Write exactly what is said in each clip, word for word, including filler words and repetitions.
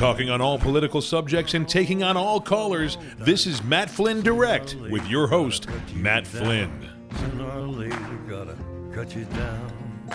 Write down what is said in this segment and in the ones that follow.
Talking on all political subjects and taking on all callers, this is Matt Flynn Direct with your host, Matt Flynn. Sooner or later, gotta cut you down.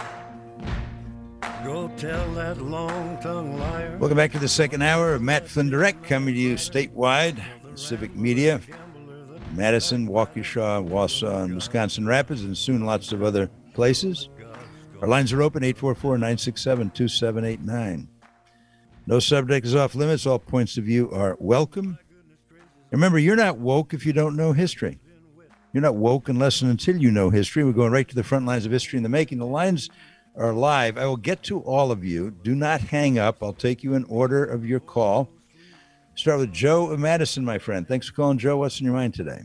Go tell that long-tongued liar. Welcome back to the second hour of Matt Flynn Direct, coming to you statewide, Civic Media, Madison, Waukesha, Wausau, and Wisconsin Rapids, and soon lots of other places. Our lines are open, eight four four, nine six seven, two seven eight nine. No subject is off limits. All points of view are welcome. Remember, you're not woke if you don't know history. You're not woke unless and until you know history. We're going right to the front lines of history in the making. The lines are live. I will get to all of you. Do not hang up. I'll take you in order of your call. Start with Joe of Madison, my friend. Thanks for calling, Joe. What's in your mind today?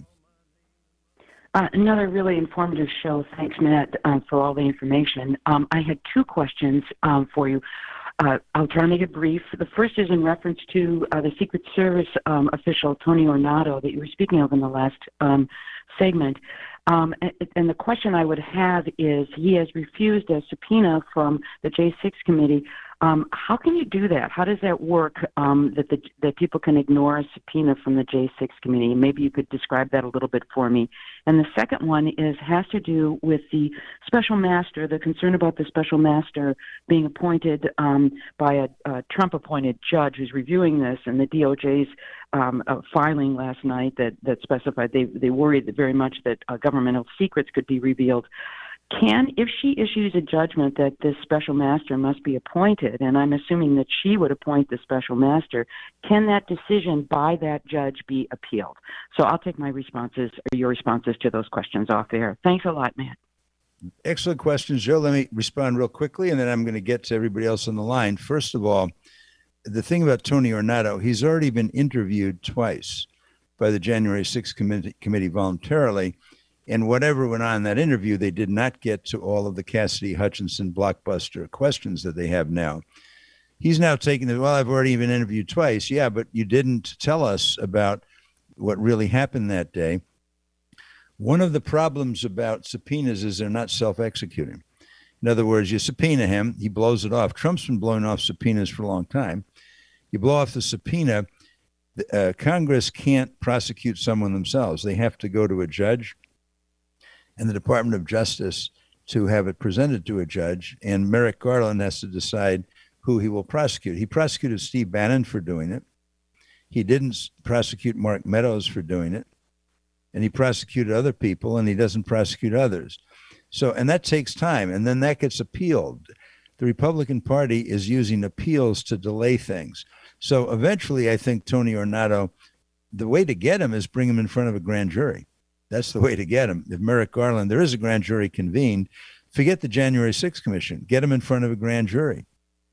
Uh, another really informative show. Thanks, Matt, um, for all the information. Um, I had two questions um, for you. Uh, I'll try to make it brief. The first is in reference to uh, the Secret Service um, official, Tony Ornato, that you were speaking of in the last um, segment. Um, and, and the question I would have is, he has refused a subpoena from the J six committee. Um, how can you do that? How does that work, um, that the, that people can ignore a subpoena from the J six committee? Maybe you could describe that a little bit for me. And the second one is has to do with the special master, the concern about the special master being appointed um, by a, a Trump-appointed judge who's reviewing this, and the D O J's um, uh, filing last night that, that specified they, they worried very much that uh, governmental secrets could be revealed. Can, if she issues a judgment that this special master must be appointed, and I'm assuming that she would appoint the special master, can that decision by that judge be appealed? So I'll take my responses, or your responses to those questions off air. Thanks a lot, Matt. Excellent questions, Joe. Let me respond real quickly, and then I'm going to get to everybody else on the line. First of all, the thing about Tony Ornato, he's already been interviewed twice by the January sixth committee, committee voluntarily. And whatever went on in that interview, they did not get to all of the Cassidy Hutchinson blockbuster questions that they have now. He's now taking the, well, I've already been interviewed twice. Yeah, but you didn't tell us about what really happened that day. One of the problems about subpoenas is they're not self-executing. In other words, you subpoena him, he blows it off. Trump's been blowing off subpoenas for a long time. You blow off the subpoena, uh, Congress can't prosecute someone themselves. They have to go to a judge and the Department of Justice to have it presented to a judge, and Merrick Garland has to decide who he will prosecute. He prosecuted Steve Bannon for doing it. He didn't prosecute Mark Meadows for doing it, and he prosecuted other people, and he doesn't prosecute others. So, and that takes time, and then that gets appealed. The Republican Party is using appeals to delay things. So eventually, I think Tony Ornato, the way to get him is bring him in front of a grand jury. That's the way to get him. If Merrick Garland, there is a grand jury convened, forget the January sixth commission, get him in front of a grand jury.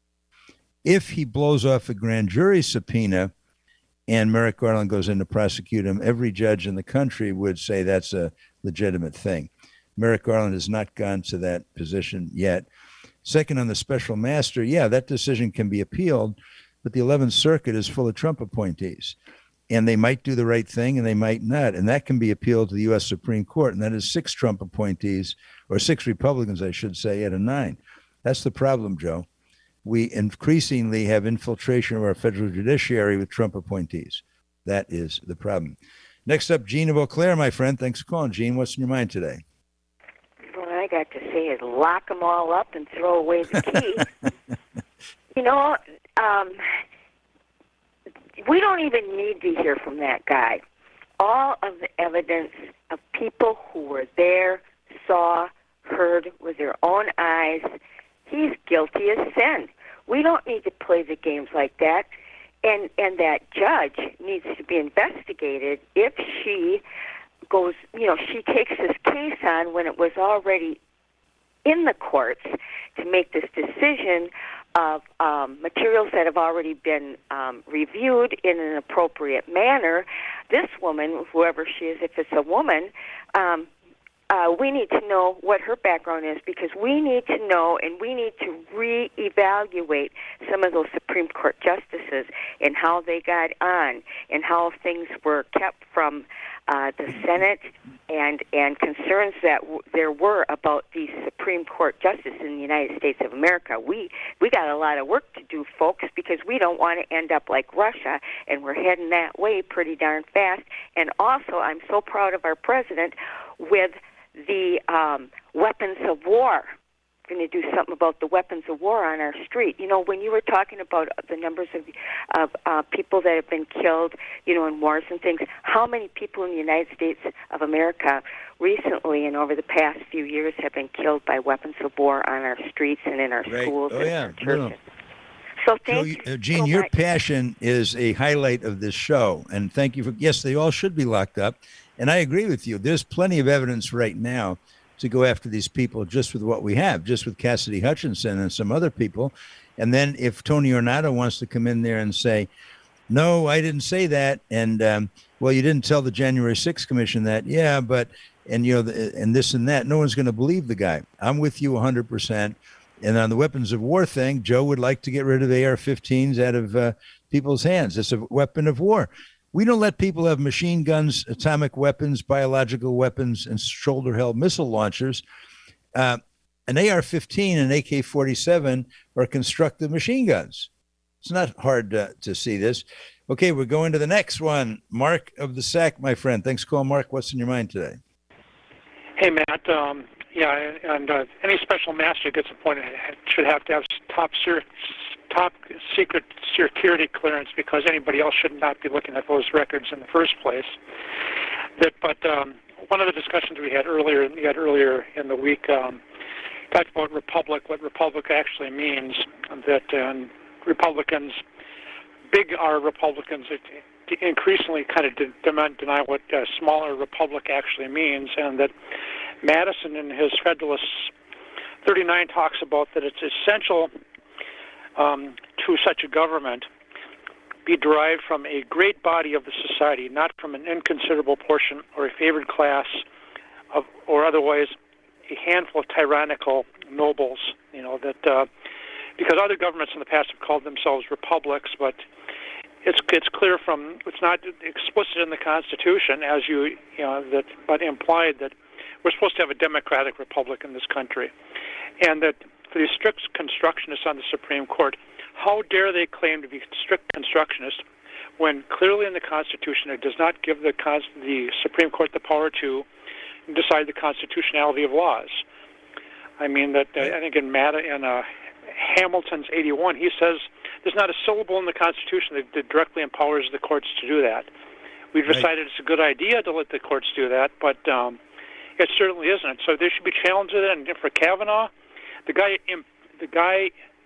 If he blows off a grand jury subpoena and Merrick Garland goes in to prosecute him, every judge in the country would say that's a legitimate thing. Merrick Garland has not gone to that position yet. Second, on the special master, yeah, that decision can be appealed, but the eleventh Circuit is full of Trump appointees. And they might do the right thing and they might not. And that can be appealed to the U S Supreme Court. And that is six Trump appointees, or six Republicans, I should say, out of nine. That's the problem, Joe. We increasingly have infiltration of our federal judiciary with Trump appointees. That is the problem. Next up, Gene of Eau Claire, my friend. Thanks for calling, Gene. What's in your mind today? What I got to say is lock them all up and throw away the key. you know, um... we don't even need to hear from that guy. All of the evidence of people who were there, saw, heard with their own eyes, he's guilty as sin. We don't need to play the games like that. And and that judge needs to be investigated if she goes, you know, she takes this case on when it was already in the courts to make this decision of um, materials that have already been um, reviewed in an appropriate manner. This woman, whoever she is, if it's a woman, um, uh, we need to know what her background is, because we need to know and we need to reevaluate some of those Supreme Court justices and how they got on and how things were kept from uh, the Senate and and concerns that w- there were about these Supreme Court justices in the United States of America. We we got a lot of work to do, folks, because we don't want to end up like Russia, and we're heading that way pretty darn fast. And also, I'm so proud of our president with the um, weapons of war. Going to do something about the weapons of war on our street. You know, when you were talking about the numbers of of uh, people that have been killed, you know, in wars and things, how many people in the United States of America recently and over the past few years have been killed by weapons of war on our streets and in our Right. schools Oh, and yeah. our churches? No. So thank Joe, you. uh, Gene, so your much. passion is a highlight of this show, and thank you for. Yes, they all should be locked up, and I agree with you. There's plenty of evidence right now to go after these people just with what we have, just with Cassidy Hutchinson and some other people. And then if Tony Ornato wants to come in there and say, no, I didn't say that, and um, well, you didn't tell the January sixth Commission that, yeah, but and you know, the, and this and that, no one's going to believe the guy. I'm with you one hundred percent. And on the weapons of war thing, Joe would like to get rid of A R fifteens out of uh, people's hands. It's a weapon of war. We don't let people have machine guns, atomic weapons, biological weapons, and shoulder-held missile launchers. Uh, an A R fifteen and A K forty-seven are constructed machine guns. It's not hard to, to see this. Okay, we're going to the next one. Mark of the Sack, my friend. Thanks for calling, Mark. What's in your mind today? Hey, Matt. Um, yeah, and uh, any special master gets appointed should have to have top ser- top secret security clearance, because anybody else should not be looking at those records in the first place. That, but um, one of the discussions we had earlier, we had earlier in the week, um, talked about republic, what republic actually means. That um, Republicans, big R Republicans, increasingly kind of de- demand, deny what uh, smaller republic actually means, and that Madison in his Federalist thirty-nine talks about that it's essential um, to such a government be derived from a great body of the society, not from an inconsiderable portion or a favored class of, or otherwise a handful of tyrannical nobles. You know, that uh, because other governments in the past have called themselves republics, but it's it's clear from, it's not explicit in the Constitution, as you, you know, that, but implied that we're supposed to have a democratic republic in this country. And that for these strict constructionists on the Supreme Court, how dare they claim to be strict constructionists when clearly in the Constitution it does not give the, the Supreme Court the power to decide the constitutionality of laws. I mean, that uh, I think in, Matt, in uh, Hamilton's eighty-one, he says there's not a syllable in the Constitution that, that directly empowers the courts to do that. We've Right. decided it's a good idea to let the courts do that, but um, it certainly isn't. So there should be challenges. And for Kavanaugh, the guy, the guy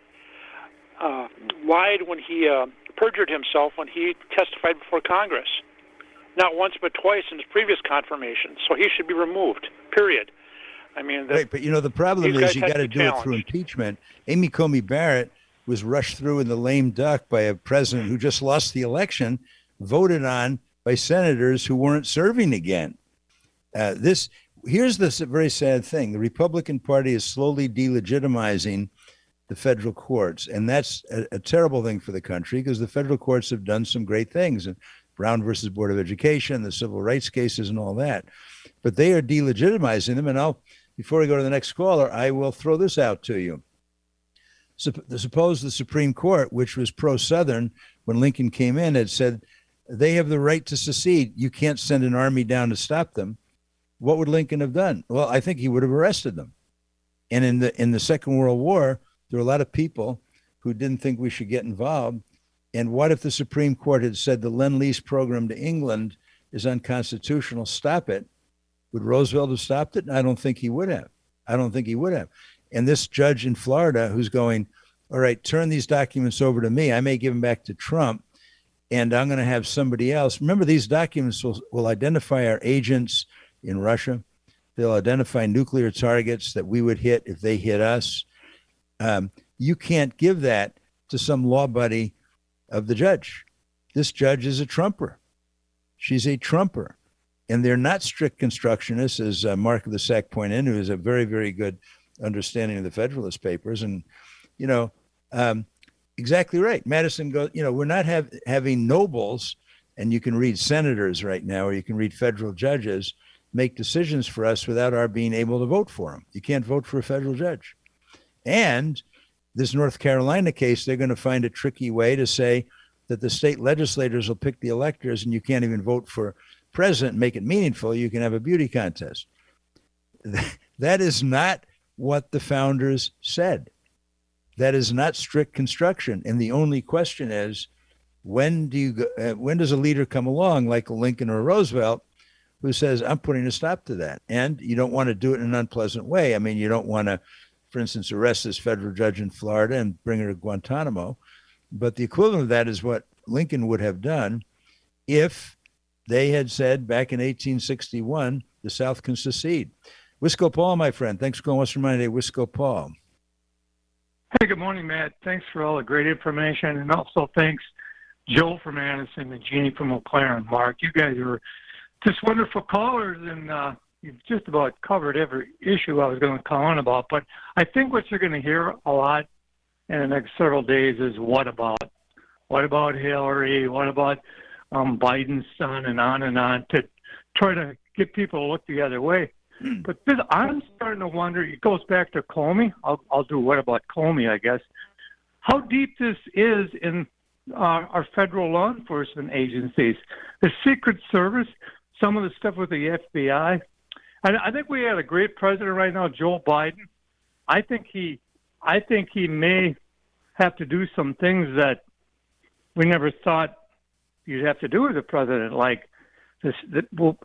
uh, lied when he uh, perjured himself when he testified before Congress. Not once but twice in his previous confirmation. So he should be removed, period. I mean, the, Right, but you know, the problem these is guys you have got to to be do it through challenged. impeachment. Amy Coney Barrett was rushed through in the lame duck by a president who just lost the election, voted on by senators who weren't serving again. Uh, this here's the very sad thing: the Republican Party is slowly delegitimizing the federal courts, and that's a, a terrible thing for the country, because the federal courts have done some great things, and Brown versus Board of Education, the civil rights cases, and all that. But they are delegitimizing them, and I'll. Before I go to the next caller, I will throw this out to you. Suppose the Supreme Court, which was pro-Southern when Lincoln came in, had said they have the right to secede. You can't send an army down to stop them. What would Lincoln have done? Well, I think he would have arrested them. And in the in the Second World War, there were a lot of people who didn't think we should get involved. And what if the Supreme Court had said the Lend-Lease program to England is unconstitutional? Stop it. Would Roosevelt have stopped it? I don't think he would have. I don't think he would have. And this judge in Florida who's going, all right, turn these documents over to me. I may give them back to Trump, and I'm going to have somebody else. Remember, these documents will, will identify our agents in Russia. They'll identify nuclear targets that we would hit if they hit us. Um, you can't give that to some law buddy of the judge. This judge is a Trumper. She's a Trumper. and they're not strict constructionists, as uh, Mark of the Sack pointed in, who has a very, very good understanding of the Federalist Papers. And, you know, um, exactly right. Madison goes, you know, we're not have, having nobles, and you can read senators right now, or you can read federal judges make decisions for us without our being able to vote for them. You can't vote for a federal judge. And this North Carolina case, they're going to find a tricky way to say that the state legislators will pick the electors, and you can't even vote for president and make it meaningful. You can have a beauty contest. That is not what the founders said. That is not strict construction. And the only question is, when do you go, uh, when does a leader come along like a Lincoln or a Roosevelt who says, I'm putting a stop to that? And you don't want to do it in an unpleasant way. I mean, you don't want to, for instance, arrest this federal judge in Florida and bring her to Guantanamo. But the equivalent of that is what Lincoln would have done if they had said back in eighteen sixty-one, the South can secede. Wisco Paul, my friend. Thanks for calling Western Mind Today. Wisco Paul. Hey, good morning, Matt. Thanks for all the great information. And also thanks, Joe from Madison and Jeannie from Eau Claire and Mark. You guys are just wonderful callers, and uh, you've just about covered every issue I was going to call on about. But I think what you're going to hear a lot in the next several days is what about? What about Hillary? What about um, Biden's son, and on and on, to try to get people to look the other way. But this, I'm starting to wonder, it goes back to Comey. I'll, I'll do what about Comey, I guess. How deep this is in uh, our federal law enforcement agencies. The Secret Service, some of the stuff with the F B I. I, I think we had a great president right now, Joe Biden. I think he, I think he may have to do some things that we never thought you'd have to do as a president, like this. That, well,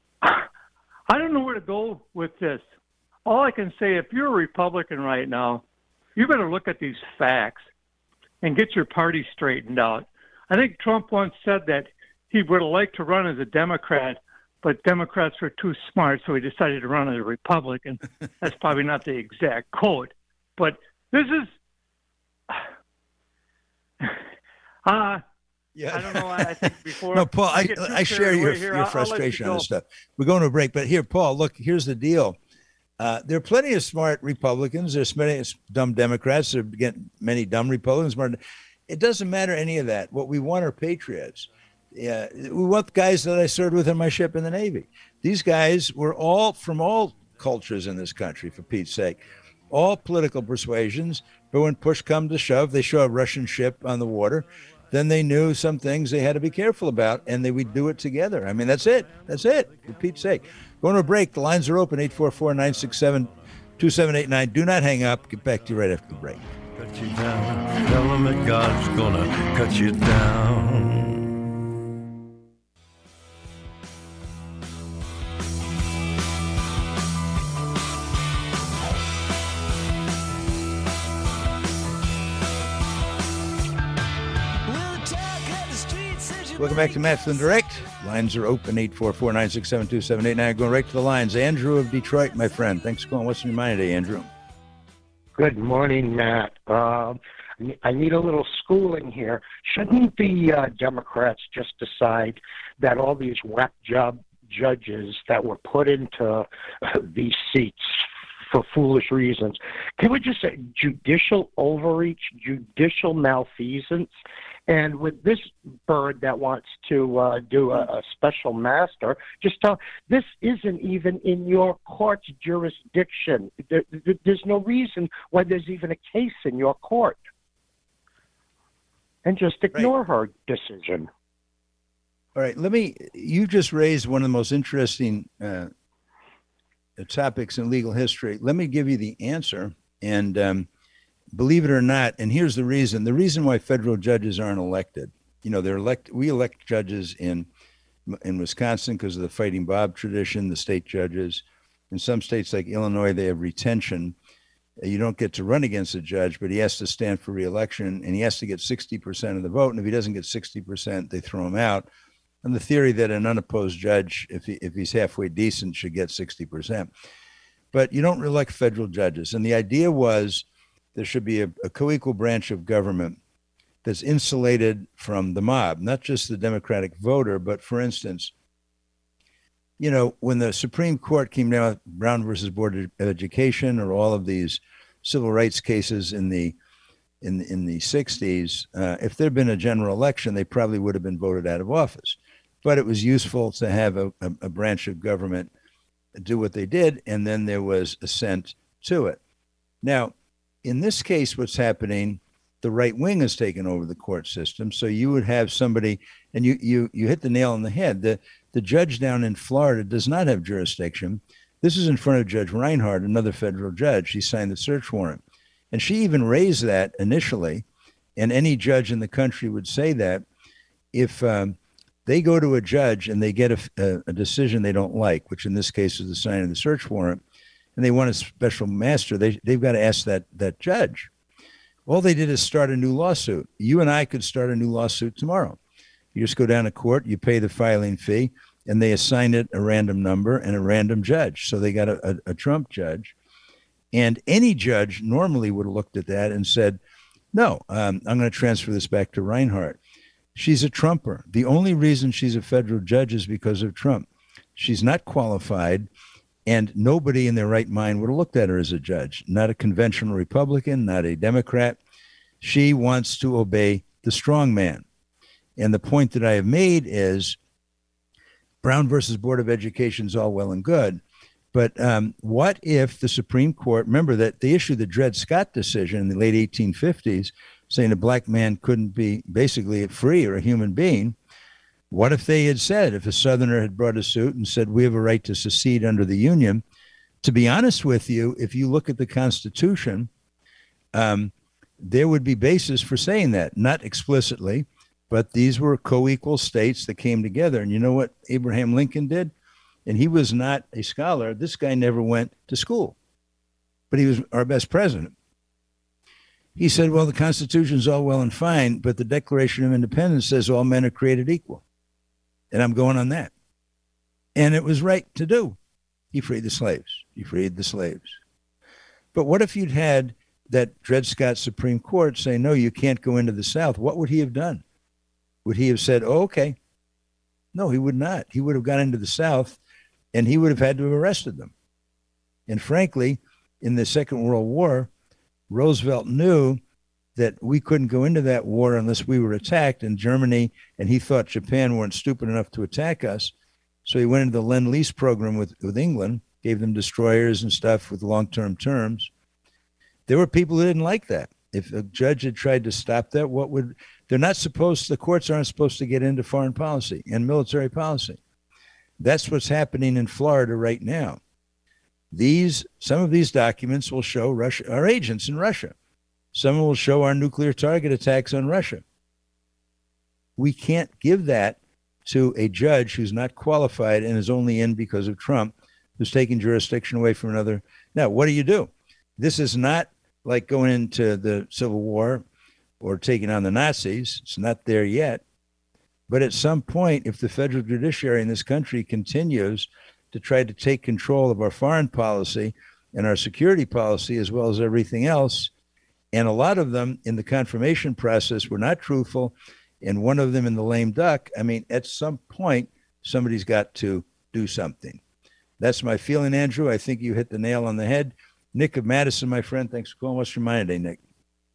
I don't know where to go with this. All I can say, if you're a Republican right now, you better look at these facts and get your party straightened out. I think Trump once said that he would have liked to run as a Democrat, but Democrats were too smart, so he decided to run as a Republican. That's probably not the exact quote. But this is... Uh, Yeah. I don't know. I think before. No, Paul, I, I share your, here, your I'll, frustration I'll on this stuff. We're going to a break, but here, Paul, look, here's the deal. Uh, there are plenty of smart Republicans. There's many dumb Democrats. There are many dumb Republicans. Smart. It doesn't matter any of that. What we want are patriots. Yeah, we want guys that I served with in my ship in the Navy. These guys were all from all cultures in this country, for Pete's sake, all political persuasions. But when push comes to shove, they show a Russian ship on the water. Then they knew some things they had to be careful about, and they would do it together. I mean, that's it. That's it, for Pete's sake. Going to a break. The lines are open, eight four four, nine six seven, two seven eight nine. Do not hang up. Get back to you right after the break. Cut you down. Tell them that God's gonna cut you down. Welcome back to Matt Flynn Direct. Lines are open, eight four four, nine six seven, two seven eight nine. Going right to the lines. Andrew of Detroit, my friend. Thanks for calling. What's in your mind today, Andrew? Good morning, Matt. Uh, I need a little schooling here. Shouldn't the uh, Democrats just decide that all these whack job judges that were put into uh, these seats for foolish reasons, can we just say judicial overreach, judicial malfeasance? And with this bird that wants to uh, do a, a special master, just tell this isn't even in your court's jurisdiction. There, there, there's no reason why there's even a case in your court. And just ignore right. her decision. All right, let me, you just raised one of the most interesting uh, topics in legal history. Let me give you the answer. And um, believe it or not, and here's the reason, the reason why federal judges aren't elected, you know, they're elect, we elect judges in in Wisconsin because of the Fighting Bob tradition, the state judges. In some states like Illinois, they have retention. You don't get to run against a judge, but he has to stand for re-election, and he has to get sixty percent of the vote. And if he doesn't get sixty percent, they throw him out. On the theory that an unopposed judge, if he, if he's halfway decent, should get sixty percent. But you don't elect federal judges. And the idea was there should be a, a co-equal branch of government that's insulated from the mob, not just the Democratic voter, but for instance, you know, when the Supreme Court came down with Brown versus Board of Education or all of these civil rights cases in the in in the sixties, uh, if there'd been a general election, they probably would have been voted out of office. But it was useful to have a, a, a branch of government do what they did, and then there was assent to it. Now, in this case, what's happening, the right wing has taken over the court system. So you would have somebody, and you you you hit the nail on the head. The the judge down in Florida does not have jurisdiction. This is in front of Judge Reinhardt, another federal judge. She signed the search warrant. And she even raised that initially. And any judge in the country would say that if um, they go to a judge and they get a, a, a decision they don't like, which in this case is the signing of the search warrant, and they want a special master, they, they've got to ask that that judge. All they did is start a new lawsuit. You and I could start a new lawsuit tomorrow. You just go down to court, you pay the filing fee, and they assign it a random number and a random judge. So they got a, a, a Trump judge. And any judge normally would have looked at that and said, no, um, I'm going to transfer this back to Reinhardt. She's a Trumper. The only reason she's a federal judge is because of Trump. She's not qualified, and nobody in their right mind would have looked at her as a judge. Not a conventional Republican, not a Democrat. She wants to obey the strong man. And the point that I have made is Brown versus Board of Education is all well and good. But um, what if the Supreme Court, remember that they issued the Dred Scott decision in the late eighteen fifties, saying a black man couldn't be basically free or a human being. What if they had said, if a Southerner had brought a suit and said, we have a right to secede under the Union? To be honest with you, if you look at the Constitution, um, there would be basis for saying that, not explicitly, but these were co-equal states that came together. And you know what Abraham Lincoln did? And he was not a scholar. This guy never went to school, but he was our best president. He said, well, the Constitution's all well and fine, but the Declaration of Independence says all men are created equal. And I'm going on that. And it was right to do. He freed the slaves. He freed the slaves. But what if you'd had that Dred Scott Supreme Court say, no, you can't go into the South? What would he have done? Would he have said, oh, okay? No, he would not. He would have gone into the South, and he would have had to have arrested them. And frankly, in the Second World War, Roosevelt knew that we couldn't go into that war unless we were attacked, and Germany, and he thought Japan weren't stupid enough to attack us. So he went into the Lend-Lease program with, with England, gave them destroyers and stuff with long-term terms. There were people who didn't like that. If a judge had tried to stop that, what would, they're not supposed, the courts aren't supposed to get into foreign policy and military policy. That's what's happening in Florida right now. These, some of these documents will show Russia, our agents in Russia. Some will show our nuclear target attacks on Russia. We can't give that to a judge who's not qualified and is only in because of Trump, who's taking jurisdiction away from another. Now, what do you do? This is not like going into the Civil War or taking on the Nazis. It's not there yet. But at some point, if the federal judiciary in this country continues to try to take control of our foreign policy and our security policy, as well as everything else, and a lot of them in the confirmation process were not truthful, and one of them in the lame duck, I mean, at some point, somebody's got to do something. That's my feeling, Andrew. I think you hit the nail on the head. Nick of Madison, my friend, thanks for calling. What's your mind today, Nick?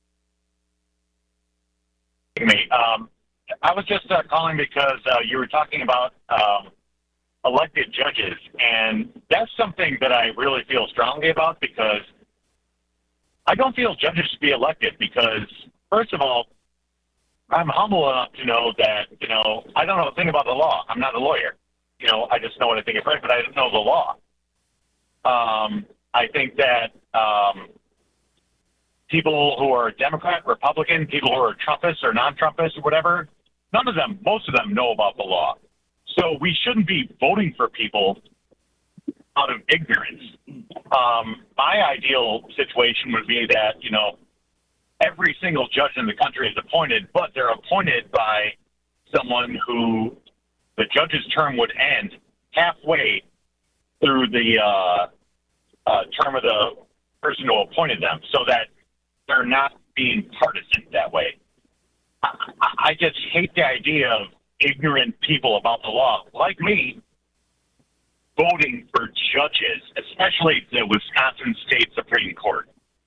Me. Um, I was just uh, calling because uh, you were talking about um, elected judges, and that's something that I really feel strongly about, because I don't feel judges should be elected because, first of all, I'm humble enough to know that, you know, I don't know a thing about the law. I'm not a lawyer. You know, I just know what I think is right, but I don't know the law. Um, I think that um, people who are Democrat, Republican, people who are Trumpists or non-Trumpists or whatever, none of them, most of them know about the law. So we shouldn't be voting for people out of ignorance. Um, my ideal situation would be that, you know, every single judge in the country is appointed, but they're appointed by someone who the judge's term would end halfway through the uh, uh, term of the person who appointed them, so that they're not being partisan that way. I, I just hate the idea of ignorant people about the law, like me, voting for judges, especially the Wisconsin State Supreme Court?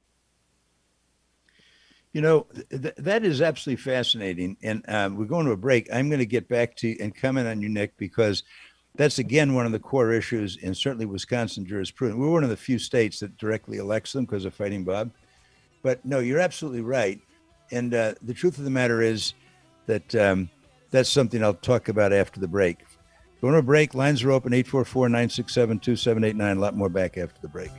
You know, th- that is absolutely fascinating. And um, we're going to a break. I'm going to get back to and comment on you, Nick, because that's, again, one of the core issues in certainly Wisconsin jurisprudence. We're one of the few states that directly elects them because of Fighting Bob. But no, you're absolutely right. And uh, the truth of the matter is that um, that's something I'll talk about after the break. Going to a break. Lines are open, eight four four, nine six seven, two seven eight nine. A lot more back after the break.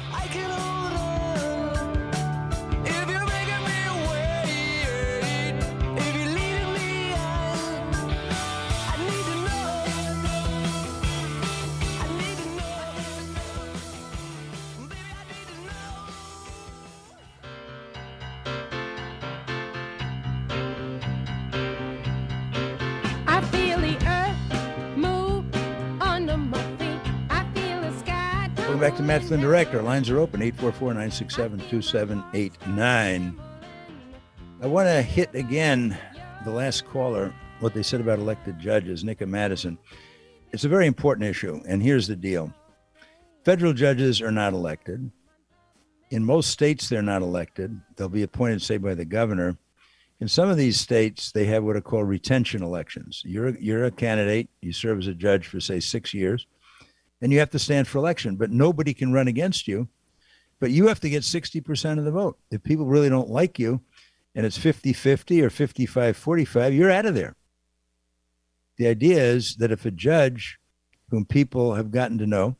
Back to Matt Flynn Direct. Our lines are open, eight four four, nine six seven, two seven eight nine. I want to hit again the last caller, what they said about elected judges, Nick and Madison. It's a very important issue, and here's the deal. Federal judges are not elected. In most states, they're not elected. They'll be appointed, say, by the governor. In some of these states, they have what are called retention elections. You're, you're a candidate. You serve as a judge for, say, six years. And you have to stand for election, but nobody can run against you. But you have to get sixty percent of the vote. If people really don't like you and it's fifty-fifty or fifty-five forty-five, you're out of there. The idea is that if a judge whom people have gotten to know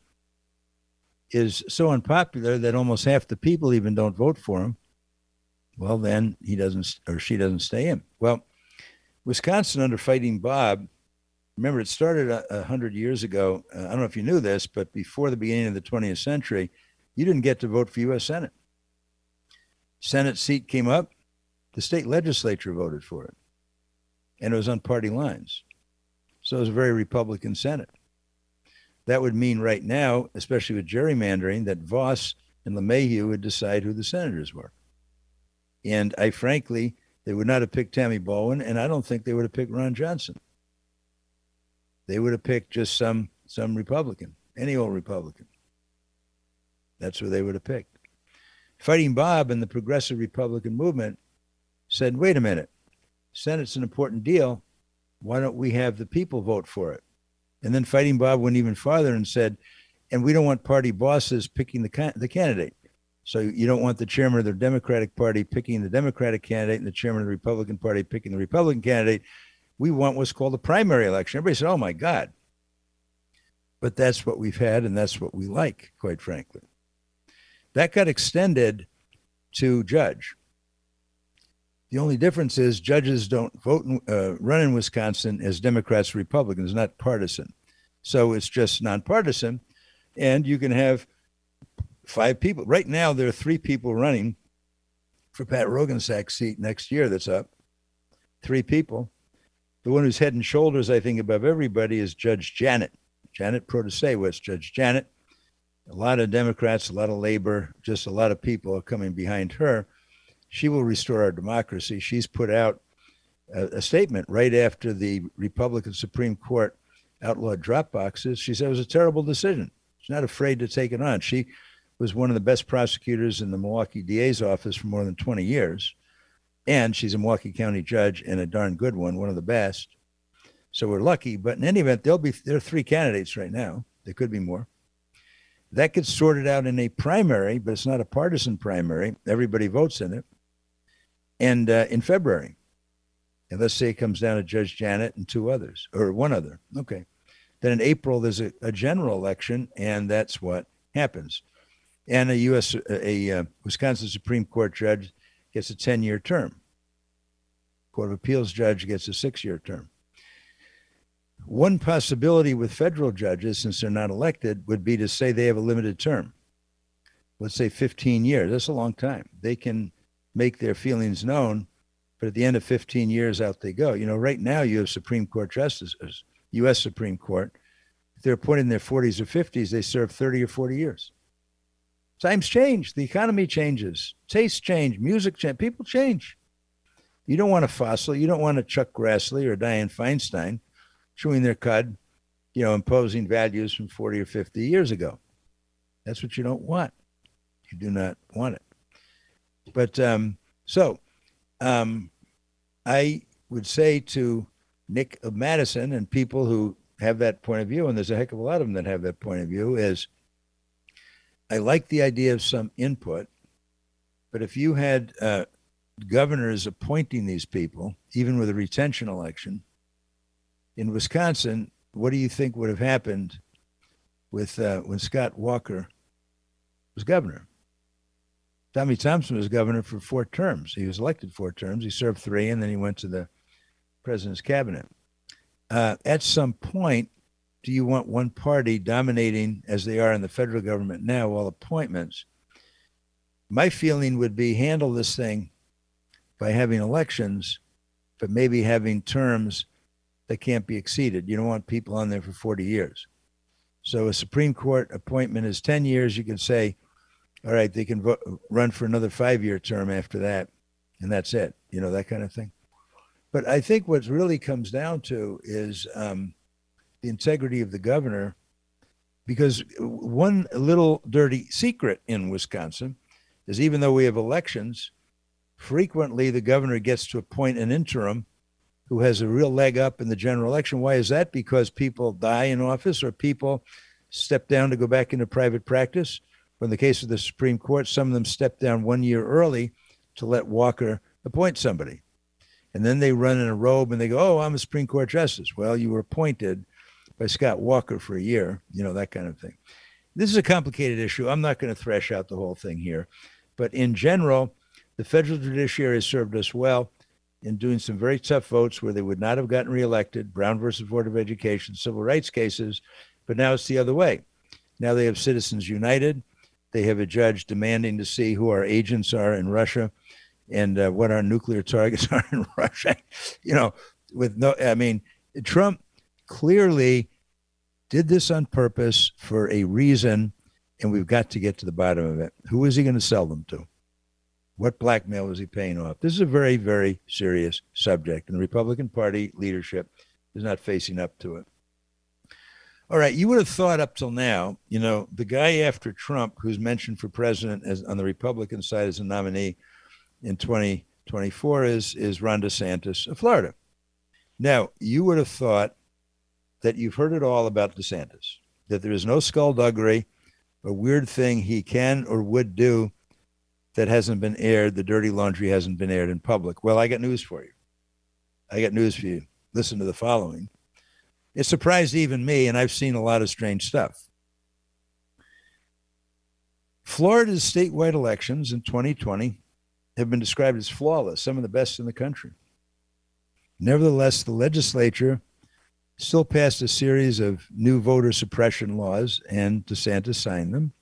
is so unpopular that almost half the people even don't vote for him, well, then he doesn't or she doesn't stay in. Well, Wisconsin under Fighting Bob, remember, it started a, a hundred years ago. Uh, I don't know if you knew this, but before the beginning of the twentieth century, you didn't get to vote for U S Senate. Senate seat came up, the state legislature voted for it, and it was on party lines. So it was a very Republican Senate. That would mean right now, especially with gerrymandering, that Voss and LeMahieu would decide who the senators were. And I frankly, they would not have picked Tammy Baldwin, and I don't think they would have picked Ron Johnson. They would have picked just some some Republican, any old Republican. That's who they would have picked. Fighting Bob and the progressive Republican movement said, wait a minute, Senate's an important deal. Why don't we have the people vote for it? And then Fighting Bob went even farther and said, and we don't want party bosses picking the the candidate. So you don't want the chairman of the Democratic Party picking the Democratic candidate and the chairman of the Republican Party picking the Republican candidate. We want what's called a primary election. Everybody said, oh, my God. But that's what we've had, and that's what we like, quite frankly. That got extended to judge. The only difference is judges don't vote, in, uh, run in Wisconsin as Democrats or Republicans, not partisan. So it's just nonpartisan, and you can have five people. Right now, there are three people running for Pat Rogensack's seat next year that's up. Three people. The one who's head and shoulders, I think, above everybody is Judge Janet. Janet Protasiewicz, Judge Janet. A lot of Democrats, a lot of labor, just a lot of people are coming behind her. She will restore our democracy. She's put out a, a statement right after the Republican Supreme Court outlawed drop boxes. She said it was a terrible decision. She's not afraid to take it on. She was one of the best prosecutors in the Milwaukee D A's office for more than twenty years. And she's a Milwaukee County judge and a darn good one, one of the best. So we're lucky. But in any event, there'll be there are three candidates right now. There could be more. That gets sorted out in a primary, but it's not a partisan primary. Everybody votes in it. And uh, in February, and let's say it comes down to Judge Janet and two others, or one other. Okay. Then in April, there's a, a general election, and that's what happens. And a U S, a, a uh, Wisconsin Supreme Court judge gets a ten-year term. Court of Appeals judge gets a six-year term. One possibility with federal judges, since they're not elected, would be to say they have a limited term. Let's say fifteen years. That's a long time. They can make their feelings known, but at the end of fifteen years, out they go. You know, right now you have Supreme Court justices, U S Supreme Court. If they're appointed in their forties or fifties, they serve thirty or forty years. Times change. The economy changes. Tastes change. Music change. People change. You don't want a fossil. You don't want a Chuck Grassley or Dianne Feinstein chewing their cud you know, imposing values from forty or fifty years ago. That's what you don't want. You do not want it. But um, so um, I would say to Nick of Madison and people who have that point of view, and there's a heck of a lot of them that have that point of view, is I like the idea of some input, but if you had uh, governors appointing these people, even with a retention election, in Wisconsin, what do you think would have happened with uh, when Scott Walker was governor? Tommy Thompson was governor for four terms. He was elected four terms. He served three, and then he went to the president's cabinet. Uh, at some point, do you want one party dominating, as they are in the federal government now, all appointments? My feeling would be handle this thing by having elections, but maybe having terms that can't be exceeded. You don't want people on there for forty years. So a Supreme Court appointment is ten years. You can say, all right, they can vo- run for another five-year term after that, and that's it, you know, that kind of thing. But I think what really comes down to is um, the integrity of the governor, because one little dirty secret in Wisconsin is even though we have elections, frequently the governor gets to appoint an interim who has a real leg up in the general election. Why is that? Because people die in office or people step down to go back into private practice. Or in the case of the Supreme Court, some of them step down one year early to let Walker appoint somebody. And then they run in a robe and they go, oh, I'm a Supreme Court justice. Well, you were appointed by Scott Walker for a year, you know, that kind of thing. This is a complicated issue. I'm not going to thresh out the whole thing here. But in general, the federal judiciary has served us well in doing some very tough votes where they would not have gotten reelected, Brown versus Board of Education, civil rights cases, but now it's the other way. Now they have Citizens United. They have a judge demanding to see who our agents are in Russia and uh, what our nuclear targets are in Russia. You know, with no, I mean, Trump clearly did this on purpose for a reason, and we've got to get to the bottom of it. Who is he going to sell them to? What blackmail was he paying off? This is a very, very serious subject, and the Republican Party leadership is not facing up to it. All right, you would have thought up till now, you know, the guy after Trump who's mentioned for president as on the Republican side as a nominee in twenty twenty-four is, is Ron DeSantis of Florida. Now, you would have thought that you've heard it all about DeSantis, that there is no skullduggery, a weird thing he can or would do that hasn't been aired, the dirty laundry hasn't been aired in public. Well, I got news for you. I got news for you. Listen to the following. It surprised even me, and I've seen a lot of strange stuff. Florida's statewide elections in twenty twenty have been described as flawless, some of the best in the country. Nevertheless, the legislature still passed a series of new voter suppression laws, and DeSantis signed them.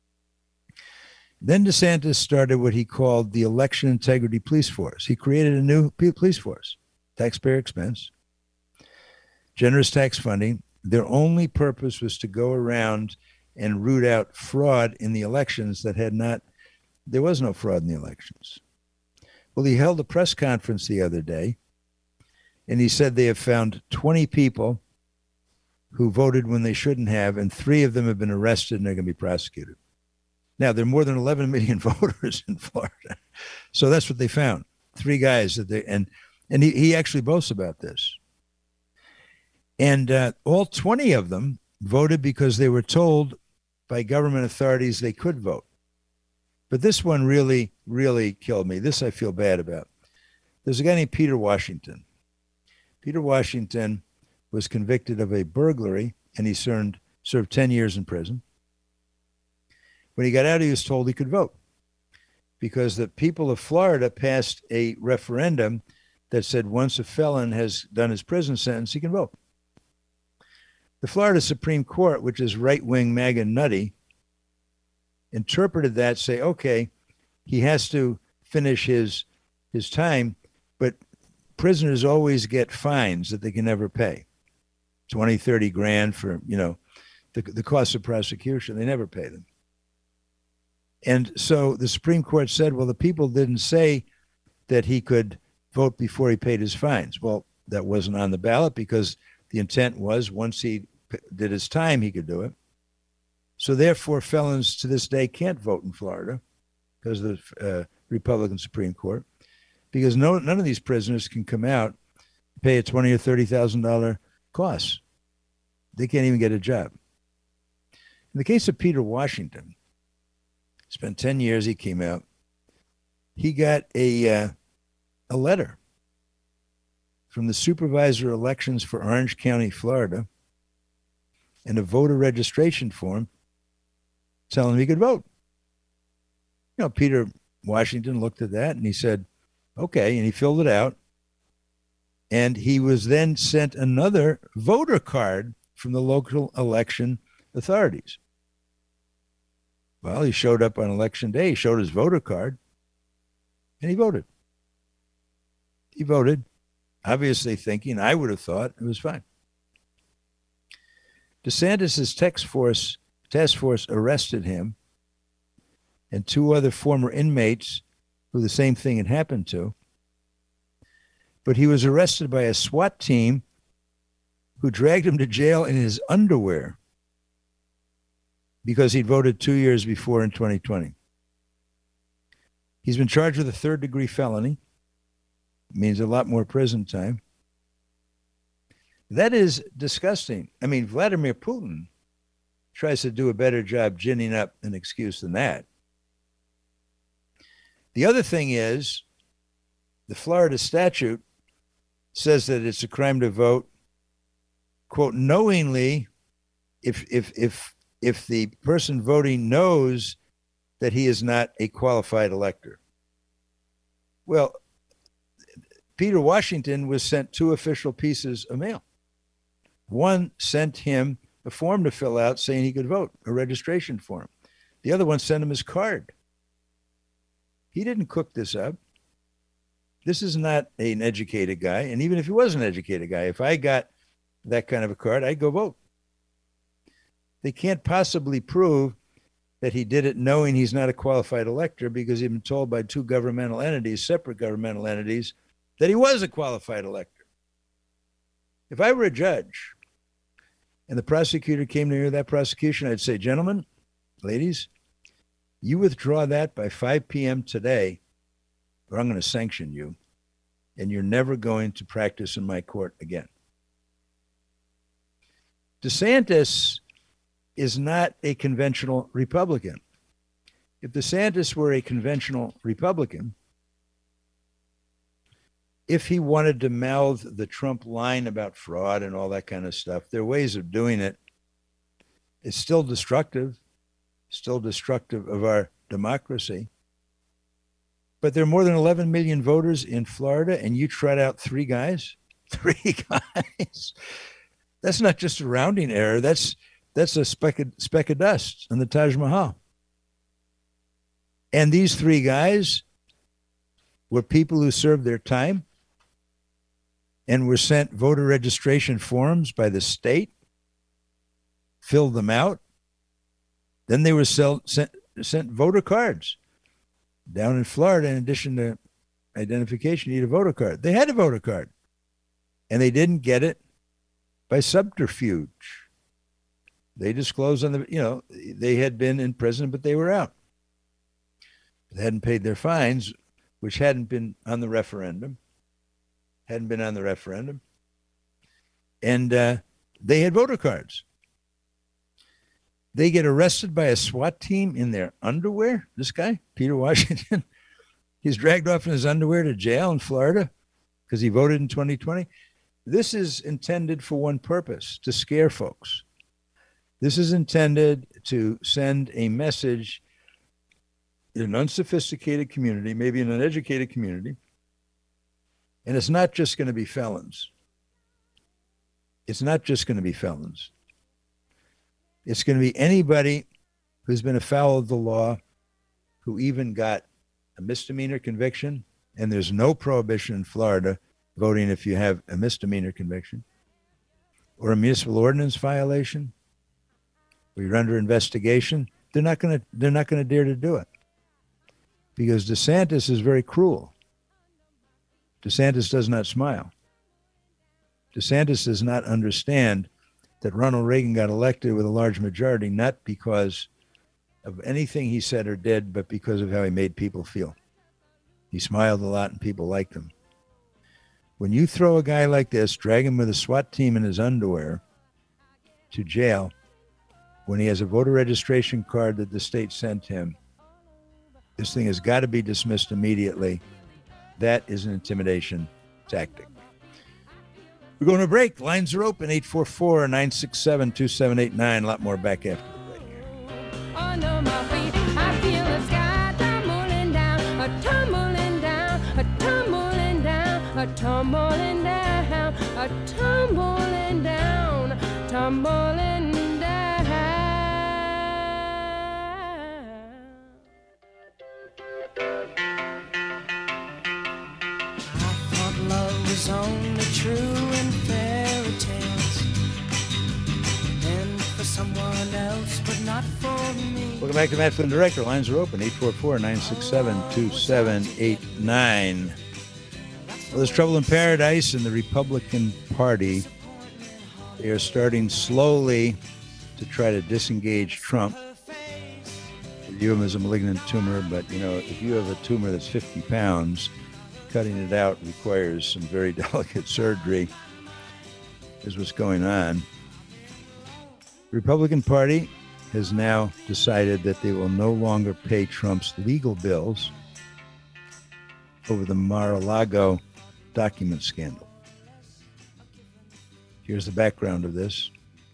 Then DeSantis started what he called the Election Integrity Police Force. He created a new police force, taxpayer expense, generous tax funding. Their only purpose was to go around and root out fraud in the elections that had not, there was no fraud in the elections. Well, he held a press conference the other day, and he said they have found twenty people who voted when they shouldn't have, and three of them have been arrested and they're going to be prosecuted. Now, there are more than eleven million voters in Florida. So that's what they found. Three guys that they, and, and he, he actually boasts about this. And uh, all twenty of them voted because they were told by government authorities they could vote. But this one really, really killed me. This I feel bad about. There's a guy named Peter Washington. Peter Washington was convicted of a burglary, and he served, served ten years in prison. When he got out, he was told he could vote because the people of Florida passed a referendum that said once a felon has done his prison sentence, he can vote. The Florida Supreme Court, which is right-wing MAGA nutty, interpreted that, say, okay, he has to finish his his time, but prisoners always get fines that they can never pay. twenty, thirty grand for, you know, the, the cost of prosecution. They never pay them. And so the Supreme Court said, well, the people didn't say that he could vote before he paid his fines. Well, that wasn't on the ballot because the intent was once he did his time, he could do it. So therefore, felons to this day can't vote in Florida because of the uh, Republican Supreme Court, because no, none of these prisoners can come out, pay a twenty or thirty thousand dollar cost. They can't even get a job. In the case of Peter Washington, spent ten years. He came out. He got a uh, a letter from the supervisor of elections for Orange County, Florida, and a voter registration form telling him he could vote. You know, Peter Washington looked at that and he said, okay, and he filled it out. And he was then sent another voter card from the local election authorities. Well, he showed up on election day, he showed his voter card, and he voted. He voted, obviously thinking, I would have thought it was fine. DeSantis' task force, task force arrested him and two other former inmates who the same thing had happened to. But he was arrested by a SWAT team who dragged him to jail in his underwear because he'd voted two years before in twenty twenty. He's been charged with a third-degree felony. It means a lot more prison time. That is disgusting. I mean, Vladimir Putin tries to do a better job ginning up an excuse than that. The other thing is, the Florida statute says that it's a crime to vote, quote, knowingly, if if if if the person voting knows that he is not a qualified elector. Well, Peter Washington was sent two official pieces of mail. One sent him a form to fill out saying he could vote, a registration form. The other one sent him his card. He didn't cook this up. This is not an educated guy. And even if he was an educated guy, if I got that kind of a card, I'd go vote. They can't possibly prove that he did it knowing he's not a qualified elector because he'd been told by two governmental entities, separate governmental entities, that he was a qualified elector. If I were a judge and the prosecutor came to hear that prosecution, I'd say, gentlemen, ladies, you withdraw that by five p.m. today, or I'm going to sanction you, and you're never going to practice in my court again. DeSantis is not a conventional Republican. If DeSantis were a conventional Republican, if he wanted to mouth the Trump line about fraud and all that kind of stuff, there are ways of doing it. It's still destructive, still destructive of our democracy. But there are more than eleven million voters in Florida, and you trot out three guys? Three guys? That's not just a rounding error. That's that's a speck of, speck of dust on the Taj Mahal. And these three guys were people who served their time and were sent voter registration forms by the state, filled them out. Then they were sell, sent, sent voter cards. Down in Florida, in addition to identification, you need a voter card. They had a voter card, and they didn't get it by subterfuge. They disclosed on the, you know, they had been in prison, but they were out. They hadn't paid their fines, which hadn't been on the referendum, hadn't been on the referendum. And uh, they had voter cards. They get arrested by a SWAT team in their underwear. This guy, Peter Washington, he's dragged off in his underwear to jail in Florida because he voted in twenty twenty. This is intended for one purpose, to scare folks. This is intended to send a message in an unsophisticated community, maybe in an educated community. And it's not just going to be felons. It's not just going to be felons. It's going to be anybody who's been afoul of the law, who even got a misdemeanor conviction, and there's no prohibition in Florida voting if you have a misdemeanor conviction, or a municipal ordinance violation, or you're under investigation. They're not going to they're not going to dare to do it, because DeSantis is very cruel. DeSantis does not smile. DeSantis does not understand that Ronald Reagan got elected with a large majority, not because of anything he said or did, but because of how he made people feel. He smiled a lot and people liked him. When you throw a guy like this, drag him with a SWAT team in his underwear to jail, when he has a voter registration card that the state sent him, this thing has got to be dismissed immediately. That is an intimidation tactic. We're going to break. Lines are open, eight four four, nine six seven, two seven eight nine. A lot more back after the break. Under my feet, I feel the sky tumbling down, a tumbling down, a tumbling down, a tumbling down, a tumbling down, tumbling down. I thought love was only true in fairy tales, and for someone else, but not for me. Welcome back to Matt Flynn Director. Lines are open, eight four four, nine six seven, two seven eight nine. Well, there's trouble in paradise in the Republican Party. They are starting slowly to try to disengage Trump. They view him as a malignant tumor, but, you know, if you have a tumor that's fifty pounds, cutting it out requires some very delicate surgery, is what's going on. The Republican Party has now decided that they will no longer pay Trump's legal bills over the Mar-a-Lago document scandal. Here's the background of this.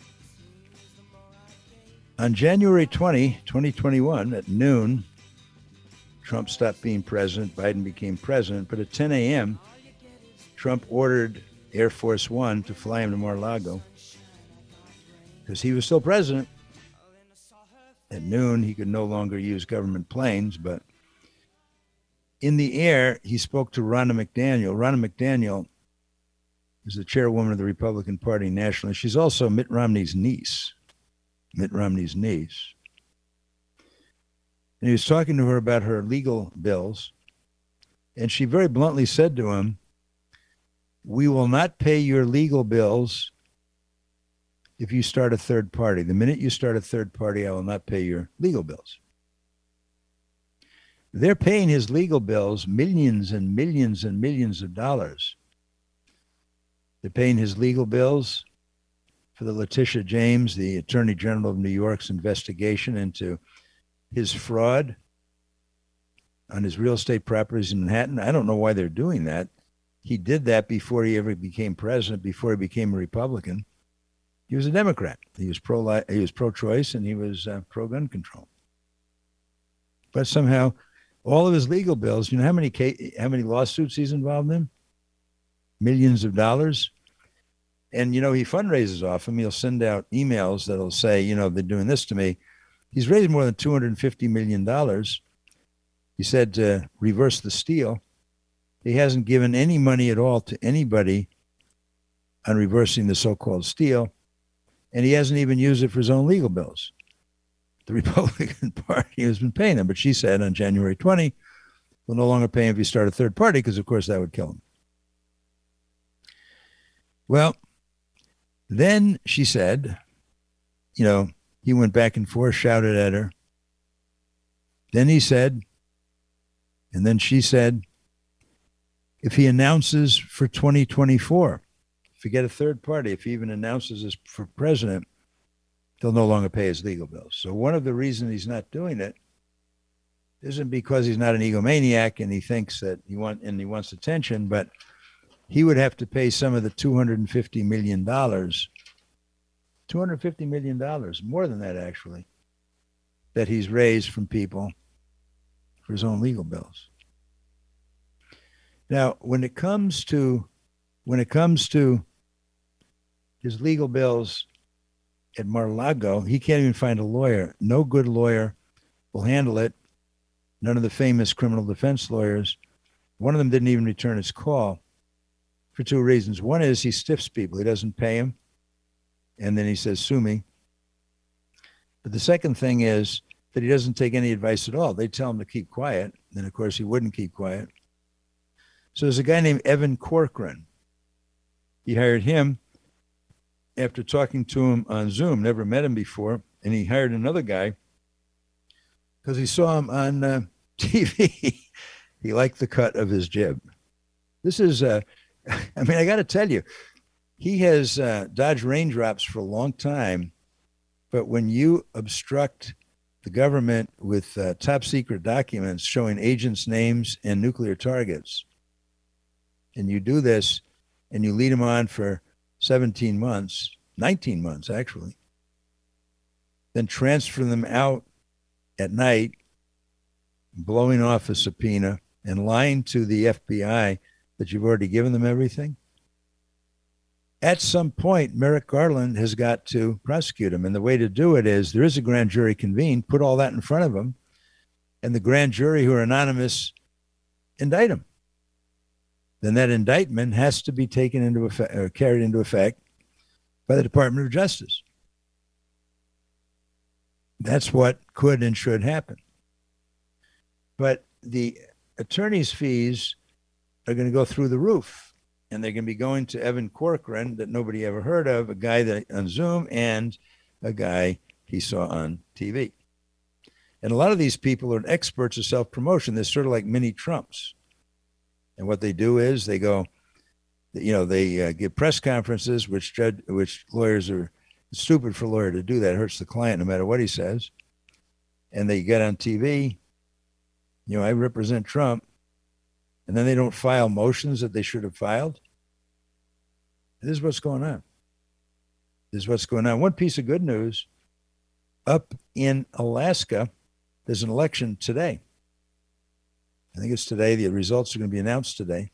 On January twentieth, twenty twenty-one, at noon, Trump stopped being president, Biden became president, but at ten a.m., Trump ordered Air Force One to fly him to Mar-a-Lago because he was still president. At noon, he could no longer use government planes, but in the air, he spoke to Ronna McDaniel. Ronna McDaniel is the chairwoman of the Republican Party nationally. She's also Mitt Romney's niece. Mitt Romney's niece. And he was talking to her about her legal bills, and she very bluntly said to him, "We will not pay your legal bills if you start a third party. The minute you start a third party, I will not pay your legal bills." They're paying his legal bills millions and millions and millions of dollars. They're paying his legal bills for the Letitia James, the Attorney General of New York's investigation into his fraud on his real estate properties in Manhattan. I don't know why they're doing that. He did that before he ever became president, before he became a Republican. He was a Democrat. He was pro he was pro-choice, and he was uh, pro-gun control. But somehow, all of his legal bills, you know how many case, how many lawsuits he's involved in? Millions of dollars. And, you know, he fundraises off him. He'll send out emails that'll say, you know, they're doing this to me. He's raised more than two hundred fifty million dollars. He said to reverse the steal. He hasn't given any money at all to anybody on reversing the so-called steal. And he hasn't even used it for his own legal bills. The Republican Party has been paying him. But she said on January twentieth, we'll no longer pay him if you start a third party, because, of course, that would kill him. Well, then she said, you know, he went back and forth, shouted at her. Then he said, and then she said, if he announces for twenty twenty-four, forget a third party, if he even announces this for president, they'll no longer pay his legal bills. So one of the reasons he's not doing it isn't because he's not an egomaniac and he thinks that he want and he wants attention, but he would have to pay some of the two hundred fifty million dollars, two hundred fifty million dollars, more than that actually, that he's raised from people for his own legal bills. Now, when it comes to when it comes to his legal bills at Mar-a-Lago, he can't even find a lawyer. No good lawyer will handle it. None of the famous criminal defense lawyers. One of them didn't even return his call for two reasons. One is he stiffs people. He doesn't pay him. And then he says, sue me. But the second thing is that he doesn't take any advice at all. They tell him to keep quiet. And of course, he wouldn't keep quiet. So there's a guy named Evan Corcoran. He hired him after talking to him on Zoom, never met him before, and he hired another guy because he saw him on uh, T V. He liked the cut of his jib. This is, uh, I mean, I got to tell you, he has uh, dodged raindrops for a long time, but when you obstruct the government with uh, top secret documents showing agents' names and nuclear targets, and you do this and you lead them on for seventeen months, nineteen months actually, then transfer them out at night, blowing off a subpoena and lying to the F B I that you've already given them everything. At some point, Merrick Garland has got to prosecute him. And the way to do it is there is a grand jury convened, put all that in front of him, and the grand jury who are anonymous indict him. Then that indictment has to be taken into effect, or carried into effect by the Department of Justice. That's what could and should happen. But the attorney's fees are going to go through the roof, and they're going to be going to Evan Corcoran, that nobody ever heard of, a guy that on Zoom, and a guy he saw on T V. And a lot of these people are experts of self-promotion. They're sort of like mini Trumps. And what they do is they go, you know, they uh, give press conferences, which judge, which lawyers are it's stupid for a lawyer to do that. It hurts the client no matter what he says. And they get on T V, you know, I represent Trump. And then they don't file motions that they should have filed. This is what's going on. This is what's going on. One piece of good news, up in Alaska, there's an election today. I think it's today. The results are going to be announced today.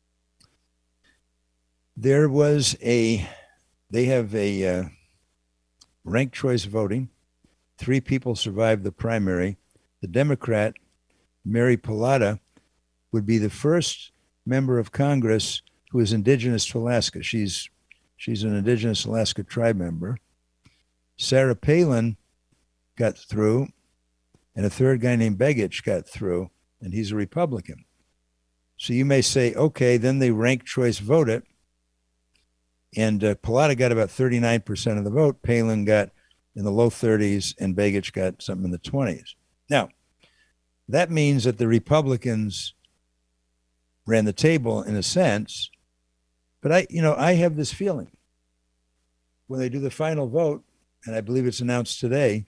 There was a, they have a uh, ranked choice voting. Three people survived the primary. The Democrat, Mary Pallotta, would be the first member of Congress who is indigenous to Alaska. She's she's an indigenous Alaska tribe member. Sarah Palin got through, and a third guy named Begich got through, and he's a Republican. So you may say, okay, then they ranked choice vote it, and uh, Pallotta got about thirty-nine percent of the vote. Palin got in the low thirties, and Begich got something in the twenties. Now, that means that the Republicans ran the table in a sense, but I, you know, I have this feeling when they do the final vote, and I believe it's announced today,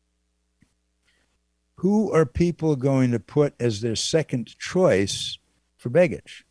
who are people going to put as their second choice for Begich?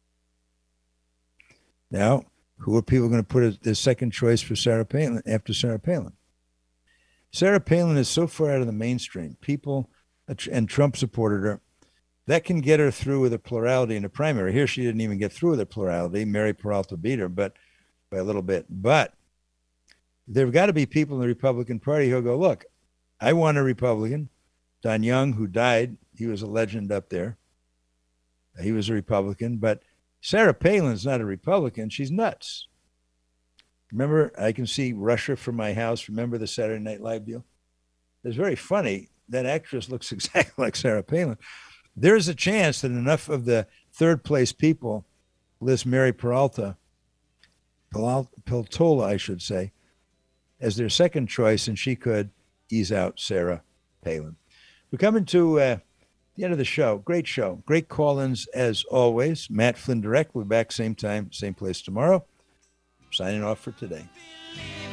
Now, who are people going to put as their second choice for Sarah Palin after Sarah Palin? Sarah Palin is so far out of the mainstream. People, and Trump supported her. That can get her through with a plurality in a primary. Here, she didn't even get through with a plurality. Mary Peralta beat her, but by a little bit. But there have got to be people in the Republican Party who'll go, look, I want a Republican. Don Young, who died, he was a legend up there. He was a Republican. But Sarah Palin's not a Republican. She's nuts. Remember, I can see Russia from my house. Remember the Saturday Night Live deal? It's very funny. That actress looks exactly like Sarah Palin. There's a chance that enough of the third place people list Mary Peralta, Peltola, I should say, as their second choice, and she could ease out Sarah Palin. We're coming to uh, the end of the show. Great show. Great call-ins as always. Matt Flynn Direct. We'll be back same time, same place tomorrow. Signing off for today.